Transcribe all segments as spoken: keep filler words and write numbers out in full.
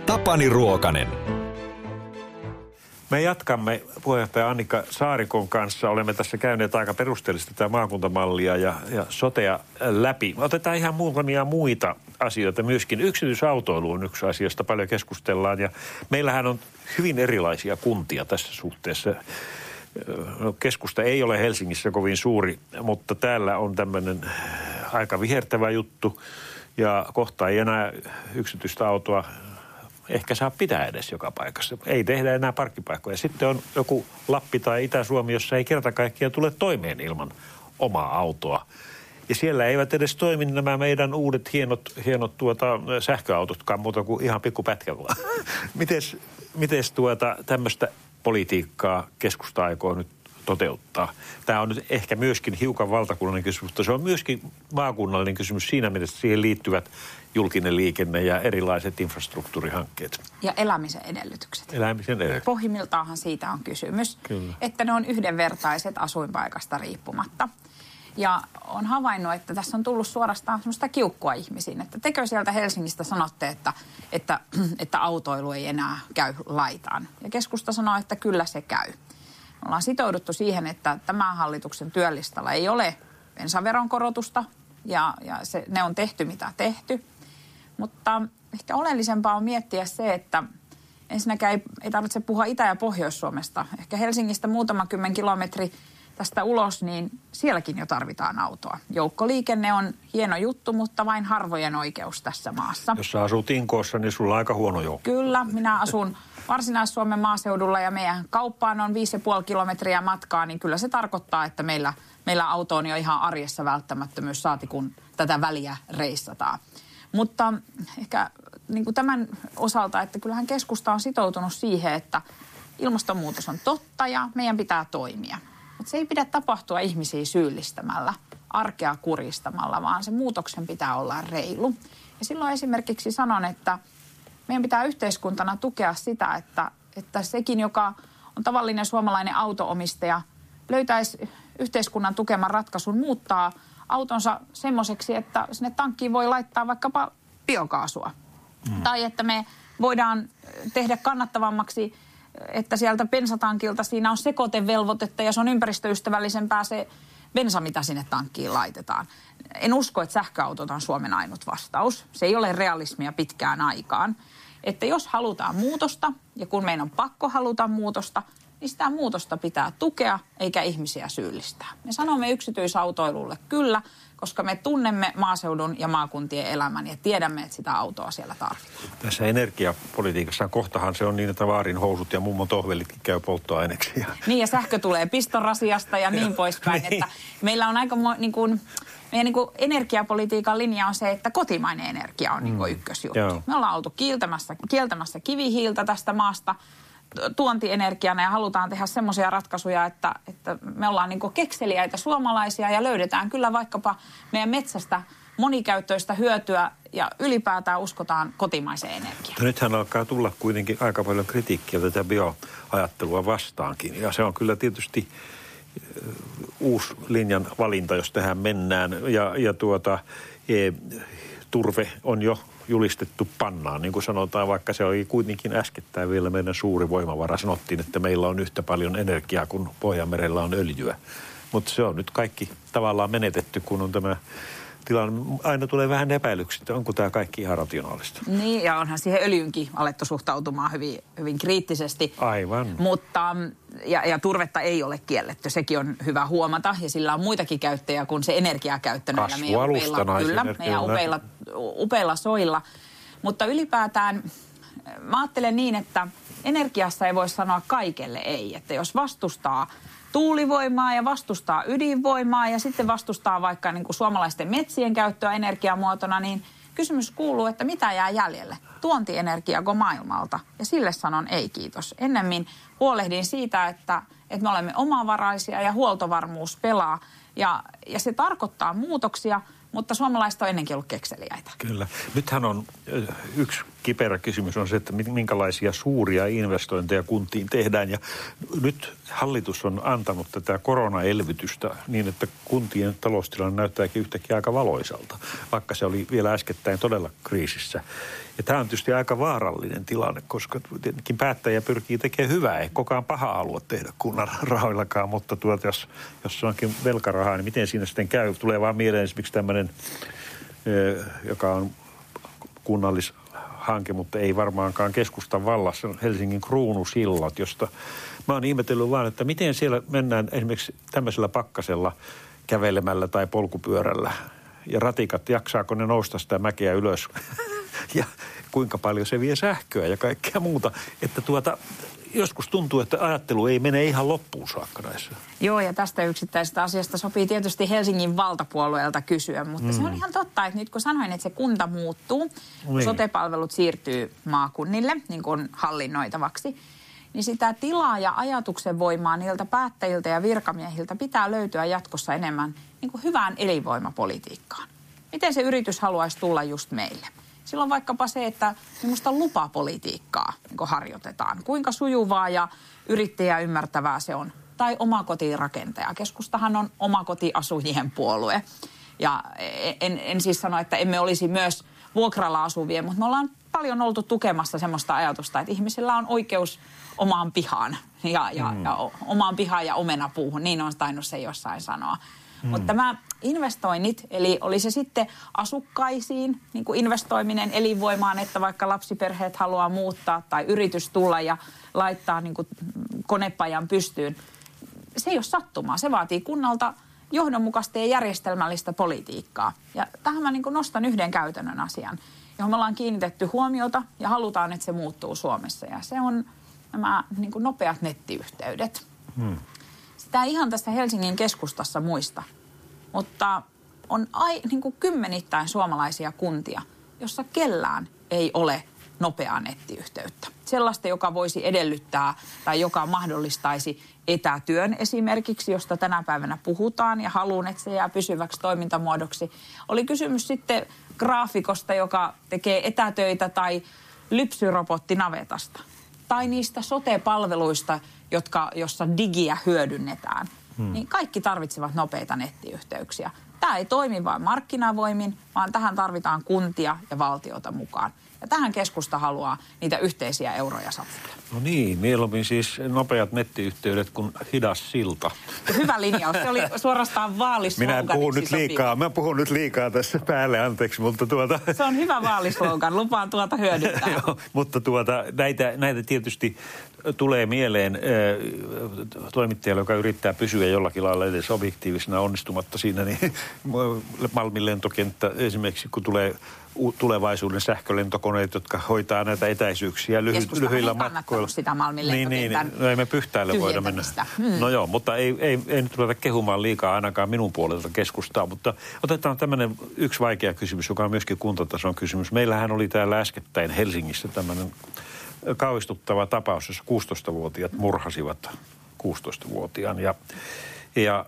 Tapani Ruokanen. Me jatkamme puheenjohtaja Annika Saarikon kanssa. Olemme tässä käyneet aika perusteellisesti tätä maakuntamallia ja, ja sotea läpi. Otetaan ihan muutamia muita asioita myöskin. Yksityisautoilu on yksi asia, josta paljon keskustellaan. Ja meillähän on hyvin erilaisia kuntia tässä suhteessa. No, keskusta ei ole Helsingissä kovin suuri, mutta täällä on tämmöinen aika vihertävä juttu. Ja kohta ei enää yksityistä autoa ehkä saa pitää edes joka paikassa. Ei tehdä enää parkkipaikkoja. Sitten on joku Lappi tai Itä-Suomi, jossa ei kerta kaikkiaan tule toimeen ilman omaa autoa. Ja siellä eivät edes toimi nämä meidän uudet hienot, hienot tuota, sähköautotkaan muuta kuin ihan pikkupätkä vaan. Mites, mites tuota tämmöistä politiikkaa keskusta aikoo nyt toteuttaa? Tämä on nyt ehkä myöskin hiukan valtakunnallinen kysymys, mutta se on myöskin maakunnallinen kysymys siinä mielessä, että siihen liittyvät julkinen liikenne ja erilaiset infrastruktuurihankkeet. Ja elämisen edellytykset. Elämisen edellytykset. Pohjimmiltaanhan siitä on kysymys, Kyllä. että ne on yhdenvertaiset asuinpaikasta riippumatta. Ja on havainnut, että tässä on tullut suorastaan semmoista kiukkua ihmisiin, että tekö sieltä Helsingistä sanotte, että, että, että autoilu ei enää käy laitaan. Ja keskusta sanoo, että kyllä se käy. Me ollaan sitouduttu siihen, että tämän hallituksen työlistalla ei ole bensaveron korotusta ja, ja se, ne on tehty mitä tehty. Mutta ehkä oleellisempaa on miettiä se, että ensinnäkään ei, ei tarvitse puhua Itä- ja Pohjois-Suomesta. Ehkä Helsingistä muutama kymmen kilometri tästä ulos, niin sielläkin jo tarvitaan autoa. Joukkoliikenne on hieno juttu, mutta vain harvojen oikeus tässä maassa. Jos sä asut Inkoossa, niin sulla on aika huono joukko. Kyllä, minä asun Varsinais-Suomen maaseudulla ja meidän kauppaan on viisi ja puoli kilometriä matkaa, niin kyllä se tarkoittaa, että meillä, meillä auto on jo ihan arjessa välttämättömyys, saati kun tätä väliä reissataan. Mutta ehkä niin kuin tämän osalta, että kyllähän keskusta on sitoutunut siihen, että ilmastonmuutos on totta ja meidän pitää toimia. Mutta se ei pidä tapahtua ihmisiä syyllistämällä, arkea kuristamalla, vaan se muutoksen pitää olla reilu. Ja silloin esimerkiksi sanon, että meidän pitää yhteiskuntana tukea sitä, että, että sekin, joka on tavallinen suomalainen autoomistaja, löytäisi yhteiskunnan tukeman ratkaisun muuttaa autonsa semmoiseksi, että sinne tankkiin voi laittaa vaikkapa biokaasua. Mm. Tai että me voidaan tehdä kannattavammaksi, että sieltä bensatankilta siinä on sekoitevelvoitetta ja se on ympäristöystävällisempää se bensa, mitä sinne tankkiin laitetaan. En usko, että sähköautot on Suomen ainut vastaus. Se ei ole realismia pitkään aikaan. Että jos halutaan muutosta ja kun meidän on pakko haluta muutosta, niin sitä muutosta pitää tukea eikä ihmisiä syyllistää. Me sanomme yksityisautoilulle kyllä, koska me tunnemme maaseudun ja maakuntien elämän ja tiedämme, että sitä autoa siellä tarvitaan. Tässä energiapolitiikassa kohtahan se on niin, että vaarin housut ja mummon tohvelitkin käy polttoaineeksi. Niin ja sähkö tulee pistorasiasta ja niin poispäin. niin. Että meillä on aika niin kuin, meidän niin kuin energiapolitiikan linja on se, että kotimainen energia on mm. niin kuin ykkösjuttu. Joo. Me ollaan oltu kieltämässä, kieltämässä kivihiiltä tästä maasta tuontienergiana ja halutaan tehdä semmoisia ratkaisuja, että, että me ollaan niin kuin kekseliäitä suomalaisia ja löydetään kyllä vaikkapa meidän metsästä monikäyttöistä hyötyä ja ylipäätään uskotaan kotimaiseen energiaan. No nythän alkaa tulla kuitenkin aika paljon kritiikkiä tätä bioajattelua vastaankin ja se on kyllä tietysti uusi linjan valinta, jos tähän mennään ja, ja tuota, e, turve on jo julistettu pannaan, niin kuin sanotaan, vaikka se oli kuitenkin äskettäin vielä meidän suuri voimavara. Sanottiin, että meillä on yhtä paljon energiaa kuin Pohjanmerellä on öljyä. Mutta se on nyt kaikki tavallaan menetetty, kun on tämä tilanne. Aina tulee vähän epäilyksiä, että onko tämä kaikki ihan rationaalista. Niin, ja onhan siihen öljynkin alettu suhtautumaan hyvin, hyvin kriittisesti. Aivan. Mutta, ja, ja turvetta ei ole kielletty, sekin on hyvä huomata. Ja sillä on muitakin käyttäjiä kuin se energiakäyttö näillä meidän upeilla, kyllä, meidän upeilla, upeilla soilla. Mutta ylipäätään mä ajattelen niin, että energiassa ei voi sanoa kaikelle ei. Että jos vastustaa tuulivoimaa ja vastustaa ydinvoimaa ja sitten vastustaa vaikka niin kuin suomalaisten metsien käyttöä energiamuotona, niin kysymys kuuluu, että mitä jää jäljelle? Tuontienergiako maailmalta? Ja sille sanon ei kiitos. Ennemmin huolehdin siitä, että, että me olemme omavaraisia ja huoltovarmuus pelaa. Ja, ja se tarkoittaa muutoksia, mutta suomalaiset on ennenkin ollut kekseliäitä. Kyllä. Nythän on yksi kiperä kysymys on se, että minkälaisia suuria investointeja kuntiin tehdään. Ja nyt hallitus on antanut tätä koronaelvytystä niin, että kuntien taloustilanne näyttääkin yhtäkkiä aika valoisalta, vaikka se oli vielä äskettäin todella kriisissä. Ja tämä on tietysti aika vaarallinen tilanne, koska tietenkin päättäjä pyrkii tekemään hyvää. Ei koko ajan paha halua tehdä kunnan rahoillakaan, mutta tuota, jos, jos se onkin velkarahaa, niin miten siinä sitten käy? Tulee vaan mieleen esimerkiksi tämmöinen, joka on kunnallishanke, mutta ei varmaankaan keskustan vallassa, Helsingin kruunusillat, josta mä oon ihmetellyt vaan, että miten siellä mennään esimerkiksi tämmöisellä pakkasella kävelemällä tai polkupyörällä. Ja ratikat, jaksaako ne nousta sitä mäkeä ylös? Ja kuinka paljon se vie sähköä ja kaikkea muuta. Että tuota, joskus tuntuu, että ajattelu ei mene ihan loppuun saakka näissä. Joo, ja tästä yksittäisestä asiasta sopii tietysti Helsingin valtapuolueelta kysyä, mutta mm. se on ihan totta, että nyt kun sanoin, että se kunta muuttuu, niin. sote-palvelut siirtyy maakunnille niin kuin hallinnoitavaksi, niin sitä tilaa ja ajatuksen voimaa niiltä päättäjiltä ja virkamiehiltä pitää löytyä jatkossa enemmän niin kuin hyvään elinvoimapolitiikkaan. Miten se yritys haluaisi tulla just meille? Silloin vaikkapa se, että minusta lupapolitiikkaa niin harjoitetaan. Kuinka sujuvaa ja yrittäjää ymmärtävää se on. Tai omakotirakentaja. Keskustahan on omakotiasujien puolue. Ja en, en siis sano, että emme olisi myös vuokralla asuvia, mutta me ollaan paljon oltu tukemassa semmoista ajatusta, että ihmisillä on oikeus omaan pihaan. Ja, ja, mm. ja omaan pihaan ja omenapuuhun. Niin on tainnut se jossain sanoa. Mm. Mutta tämä investoinnit, eli oli se sitten asukkaisiin, niin kuin investoiminen elinvoimaan, että vaikka lapsiperheet haluaa muuttaa tai yritys tulla ja laittaa niin kuin konepajan pystyyn. Se ei ole sattumaa. Se vaatii kunnalta johdonmukaista ja järjestelmällistä politiikkaa. Ja tähän mä niin kuin nostan yhden käytännön asian, johon me ollaan kiinnitetty huomiota ja halutaan, että se muuttuu Suomessa. Ja se on nämä niin kuin nopeat nettiyhteydet. Hmm. Sitä ei ihan tässä Helsingin keskustassa muista, mutta on ai, niin kuin kymmenittäin suomalaisia kuntia, jossa kellään ei ole nopeaa nettiyhteyttä. Sellaista, joka voisi edellyttää tai joka mahdollistaisi etätyön esimerkiksi, josta tänä päivänä puhutaan ja haluan, että se jää pysyväksi toimintamuodoksi. Oli kysymys sitten graafikosta, joka tekee etätöitä tai lypsyrobotti navetasta. Tai niistä sote-palveluista, jotka, jossa digiä hyödynnetään. Hmm. Niin kaikki tarvitsevat nopeita nettiyhteyksiä. Tämä ei toimi vain markkinavoimin, vaan tähän tarvitaan kuntia ja valtiota mukaan. Ja tähän keskusta haluaa niitä yhteisiä euroja satsata. No niin, mieluummin siis nopeat nettiyhteydet kuin hidas silta. Hyvä linjaus. Se oli suorastaan vaalisloganiksi. Minä puhun nyt liikaa. Mä puhun nyt liikaa tässä päälle, anteeksi, mutta tuota... Se on hyvä vaalislogan. Lupaan tuota hyödyntää. Joo, mutta tuota, näitä, näitä tietysti tulee mieleen äh, toimittajalle, joka yrittää pysyä jollakin lailla edes objektiivisena onnistumatta siinä, niin Malmin lentokenttä esimerkiksi, kun tulee tulevaisuuden sähkölentokoneet, jotka hoitaa näitä etäisyyksiä lyhy- lyhyillä matkoilla. Sitä Malmin lentokentän niin, niin, no ei me Pyhtäälle voida mennä. Hmm. No joo, mutta ei, ei, ei nyt ruveta kehumaan liikaa ainakaan minun puolelta keskustaa, mutta otetaan tämmöinen yksi vaikea kysymys, joka on myöskin kuntatason kysymys. Meillähän oli täällä äskettäin Helsingissä tämmöinen kauhistuttava tapaus, jossa kuusitoistavuotiaat murhasivat kuusitoistavuotiaan ja, ja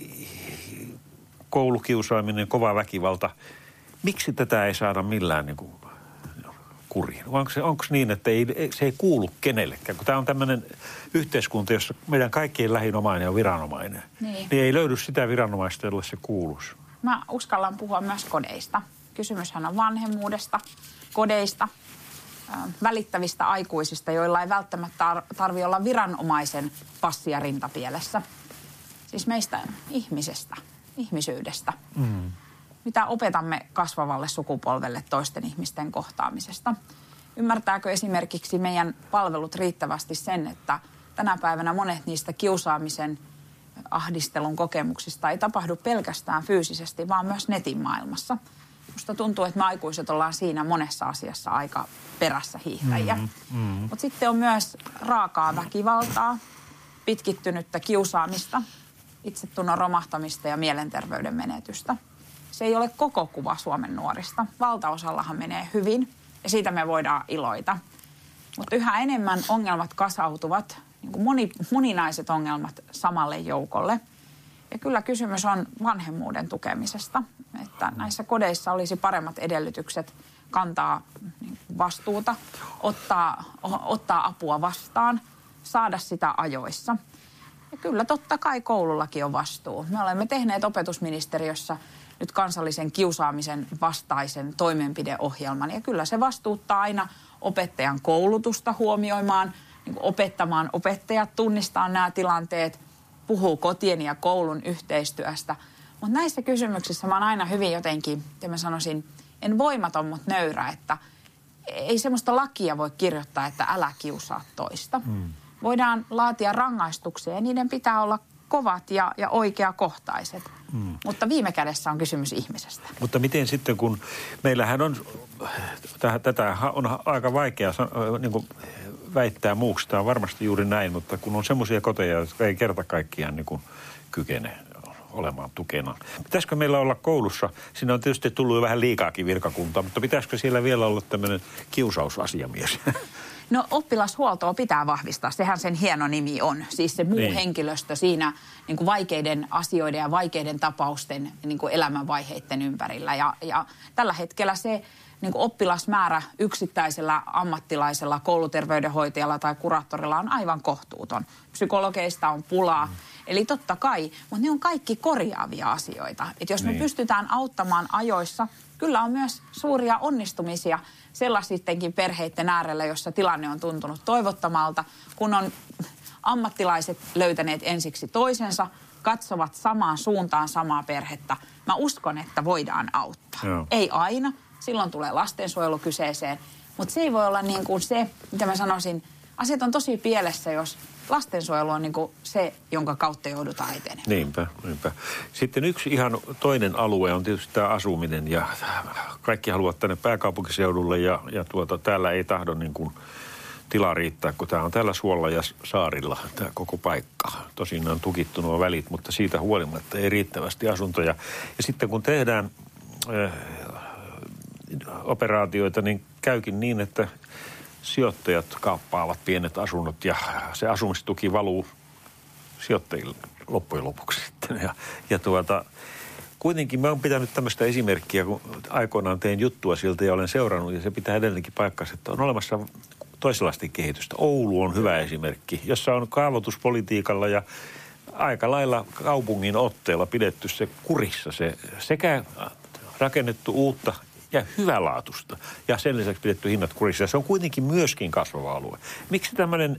koulukiusaaminen, kova väkivalta. Miksi tätä ei saada millään niin kuin kuriin? Onko se, onko niin, että ei, se ei kuulu kenellekään? Kun tämä on tämmöinen yhteiskunta, jossa meidän kaikkien lähinomainen on viranomainen, niin, niin ei löydy sitä viranomaista, jolle se kuuluisi. Mä uskallan puhua myös kodeista. Kysymyshän on vanhemmuudesta, kodeista, välittävistä aikuisista, joilla ei välttämättä tarvitse olla viranomaisen passia rintapielessä. Siis meistä ihmisestä, ihmisyydestä. Mm. Mitä opetamme kasvavalle sukupolvelle toisten ihmisten kohtaamisesta? Ymmärtääkö esimerkiksi meidän palvelut riittävästi sen, että tänä päivänä monet niistä kiusaamisen, ahdistelun kokemuksista ei tapahdu pelkästään fyysisesti, vaan myös netin maailmassa? Musta tuntuu, että me aikuiset ollaan siinä monessa asiassa aika perässä hiihtäjiä. Mm-hmm. Mm-hmm. Mutta sitten on myös raakaa väkivaltaa, pitkittynyttä kiusaamista, itsetunnon romahtamista ja mielenterveyden menetystä. Se ei ole koko kuva Suomen nuorista. Valtaosallahan menee hyvin ja siitä me voidaan iloita. Mutta yhä enemmän ongelmat kasautuvat, niin kuin moni, moninaiset ongelmat samalle joukolle. Ja kyllä kysymys on vanhemmuuden tukemisesta, että näissä kodeissa olisi paremmat edellytykset kantaa vastuuta, ottaa, ottaa apua vastaan, saada sitä ajoissa. Ja kyllä totta kai koulullakin on vastuu. Me olemme tehneet opetusministeriössä nyt kansallisen kiusaamisen vastaisen toimenpideohjelman. Ja kyllä se vastuuttaa aina opettajan koulutusta huomioimaan, niin kuin opettamaan opettajat, tunnistaa nämä tilanteet, puhuu kotien ja koulun yhteistyöstä. Mutta näissä kysymyksissä mä oon aina hyvin jotenkin, ja mä sanoisin, en voimaton, mutta nöyrä, että ei semmoista lakia voi kirjoittaa, että älä kiusaa toista. Mm. Voidaan laatia rangaistuksia ja niiden pitää olla kovat ja, ja oikeakohtaiset. Mm. Mutta viime kädessä on kysymys ihmisestä. Mutta miten sitten, kun meillähän on, tätä on aika vaikea niin kuin väittää muuksi, tämä on varmasti juuri näin, mutta kun on semmoisia koteja, jotka ei kerta kaikkiaan niin kuin kykene olemaan tukena. Pitäisikö meillä olla koulussa, siinä on tietysti tullut jo vähän liikaakin virkakuntaa, mutta pitäisikö siellä vielä olla tämmöinen kiusausasiamies? No oppilashuoltoa pitää vahvistaa, sehän sen hieno nimi on. Siis se muu niin. henkilöstö siinä niin kuin vaikeiden asioiden ja vaikeiden tapausten niin kuin elämänvaiheiden ympärillä. Ja, ja tällä hetkellä se niin kuin oppilasmäärä yksittäisellä ammattilaisella, kouluterveydenhoitajalla tai kuraattorilla on aivan kohtuuton. Psykologeista on pulaa. Mm. Eli totta kai, mutta ne on kaikki korjaavia asioita. Että jos niin. me pystytään auttamaan ajoissa, kyllä on myös suuria onnistumisia sellaistenkin perheiden äärellä, jossa tilanne on tuntunut toivottomalta, kun on ammattilaiset löytäneet ensiksi toisensa, katsovat samaan suuntaan samaa perhettä. Mä uskon, että voidaan auttaa. Joo. Ei aina, silloin tulee lastensuojelu kyseeseen, mutta se ei voi olla niin kuin se, mitä mä sanoisin, asiat on tosi pielessä, jos lastensuojelu on niin kuin se, jonka kautta joudutaan etenemään. Niinpä, niinpä. Sitten yksi ihan toinen alue on tietysti tämä asuminen ja kaikki haluavat tänne pääkaupunkiseudulle ja, ja tuota, täällä ei tahdo niin kuin tilaa riittää, kun tämä on täällä Suolla ja Saarilla tämä koko paikka. Tosin on tukittu nuo välit, mutta siitä huolimatta ei riittävästi asuntoja. Ja sitten kun tehdään äh, operaatioita, niin käykin niin, että sijoittajat kaappaavat pienet asunnot ja se asumistuki valuu sijoittajille loppujen lopuksi sitten. Ja, ja tuota, kuitenkin mä oon pitänyt tämmöistä esimerkkiä, kun aikoinaan tein juttua siltä ja olen seurannut ja se pitää edelleenkin paikkansa, että on olemassa toisenlaista kehitystä. Oulu on hyvä esimerkki, jossa on kaavoituspolitiikalla ja aika lailla kaupungin otteella pidetty se kurissa se sekä rakennettu uutta ja hyvälaatusta. Ja sen lisäksi pidetty hinnat kurissa. Se on kuitenkin myöskin kasvava alue. Miksi tämmöinen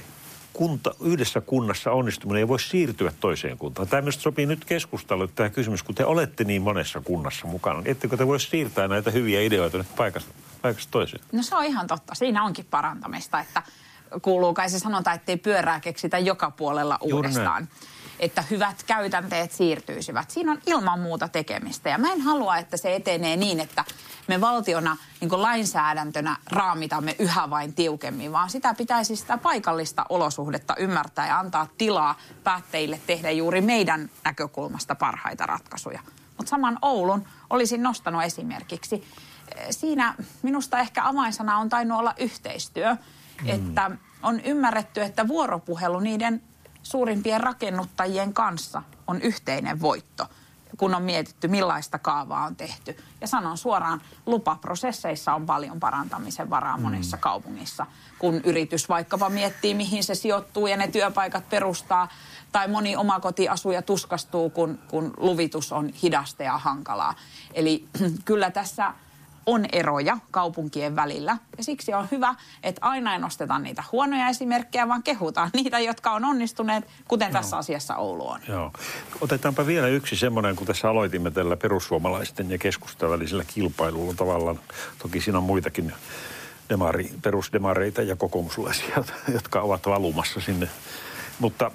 kunta, yhdessä kunnassa onnistuminen ei voi siirtyä toiseen kuntaan? Tämä myös sopii nyt keskusteluun tämä kysymys, kun te olette niin monessa kunnassa mukana. Ettekö te voisi siirtää näitä hyviä ideoita nyt paikasta, paikasta toiseen? No se on ihan totta. Siinä onkin parantamista, että kuuluu kai se sanota, ettei pyörää keksitä joka puolella uudestaan. Että hyvät käytänteet siirtyisivät. Siinä on ilman muuta tekemistä. Ja mä en halua, että se etenee niin, että me valtiona niin kuin lainsäädäntönä raamitamme yhä vain tiukemmin, vaan sitä pitäisi sitä paikallista olosuhdetta ymmärtää ja antaa tilaa päättäjille tehdä juuri meidän näkökulmasta parhaita ratkaisuja. Mutta saman Oulun olisin nostanut esimerkiksi. Siinä minusta ehkä avainsana on tainnut olla yhteistyö, mm. että on ymmärretty, että vuoropuhelu niiden suurimpien rakennuttajien kanssa on yhteinen voitto, kun on mietitty, millaista kaavaa on tehty. Ja sanon suoraan, lupaprosesseissa on paljon parantamisen varaa monessa mm. kaupungissa. Kun yritys vaikkapa miettii, mihin se sijoittuu ja ne työpaikat perustaa, tai moni omakotiasuja tuskastuu, kun, kun luvitus on hidasta ja hankalaa. Eli kyllä tässä on eroja kaupunkien välillä. Ja siksi on hyvä, että aina ei nosteta niitä huonoja esimerkkejä, vaan kehutaan niitä, jotka on onnistuneet, kuten Joo. tässä asiassa Oulu on. Joo. Otetaanpa vielä yksi semmoinen, kun tässä aloitimme tällä perussuomalaisten ja keskustan välisellä kilpailulla tavallaan. Toki siinä on muitakin demari, perusdemareita ja kokoomuslaisia, jotka ovat valumassa sinne. Mutta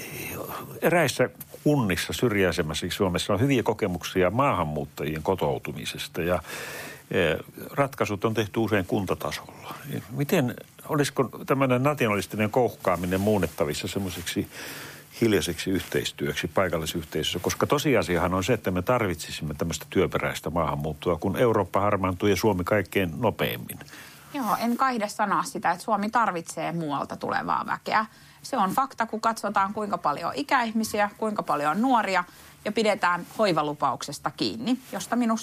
eräissä kunnissa syrjäisemmässä Suomessa on hyviä kokemuksia maahanmuuttajien kotoutumisesta ja ratkaisut on tehty usein kuntatasolla. Miten, olisiko tämmöinen nationalistinen kouhkaaminen muunnettavissa semmoiseksi hiljaiseksi yhteistyöksi paikallisyhteisössä? Koska tosiasiahan on se, että me tarvitsisimme tämmöistä työperäistä maahanmuuttoa, kun Eurooppa harmaantuu ja Suomi kaikkein nopeammin. Joo, en kaihde sanoa sitä, että Suomi tarvitsee muualta tulevaa väkeä. Se on fakta, kun katsotaan kuinka paljon on ikäihmisiä, kuinka paljon on nuoria ja pidetään hoivalupauksesta kiinni, josta minusta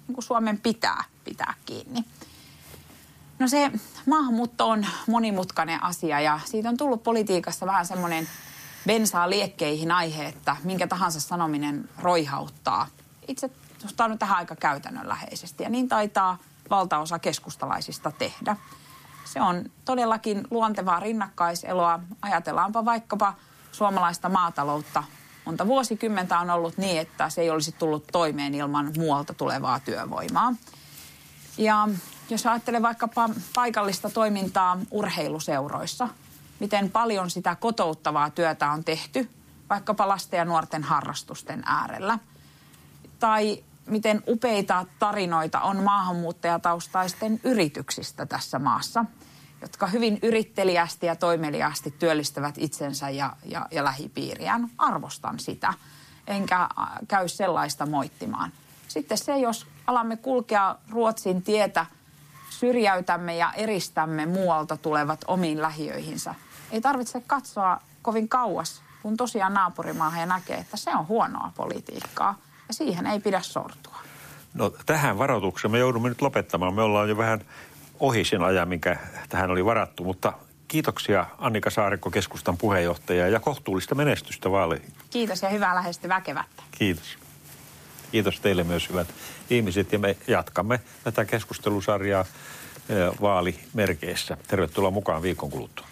niin kuin Suomen pitää pitää kiinni. No se maahanmuutto on monimutkainen asia ja siitä on tullut politiikassa vähän semmoinen bensaa liekkeihin aihe, että minkä tahansa sanominen roihauttaa. Itse suhtaudun tähän aika käytännönläheisesti ja niin taitaa valtaosa keskustalaisista tehdä. Se on todellakin luontevaa rinnakkaiseloa. Ajatellaanpa vaikkapa suomalaista maataloutta. Monta vuosikymmentä on ollut niin, että se ei olisi tullut toimeen ilman muualta tulevaa työvoimaa. Ja jos ajattelee vaikkapa paikallista toimintaa urheiluseuroissa, miten paljon sitä kotouttavaa työtä on tehty vaikkapa lasten ja nuorten harrastusten äärellä. Tai miten upeita tarinoita on maahanmuuttajataustaisten yrityksistä tässä maassa, jotka hyvin yritteliästi ja toimeliaasti työllistävät itsensä ja, ja, ja lähipiiriään. Arvostan sitä, enkä käy sellaista moittimaan. Sitten se, jos alamme kulkea Ruotsin tietä, syrjäytämme ja eristämme muualta tulevat omiin lähiöihinsä. Ei tarvitse katsoa kovin kauas, kun tosiaan naapurimaahan ja näkee, että se on huonoa politiikkaa ja siihen ei pidä sortua. No tähän varoitukseen me joudumme nyt lopettamaan. Me ollaan jo vähän ohi sen ajan, mikä tähän oli varattu, mutta kiitoksia Annika Saarikko, keskustan puheenjohtaja, ja kohtuullista menestystä vaaleihin. Kiitos ja hyvää lähestyvää kevättä. Kiitos. Kiitos teille myös, hyvät ihmiset, ja me jatkamme tätä keskustelusarjaa vaalimerkeissä. Tervetuloa mukaan viikon kuluttua.